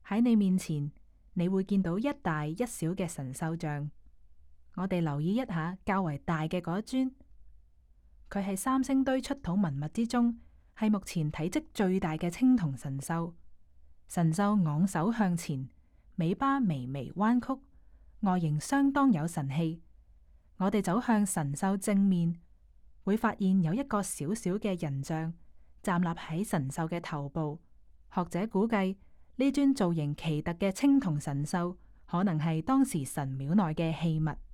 喺你面前，你會見到一大一小嘅神獸像。我哋留意一下較為大嘅嗰一尊，佢係三星堆出土文物之中，係目前體積最大嘅青銅神獸。神獸昂首向前，尾巴微微彎曲，外形相當有神氣。我哋走向神獸正面，會發現有一個小小嘅人像站立喺神獸嘅頭部。學者估計呢尊造型奇特嘅青銅神獸，可能係當時神廟內嘅器物。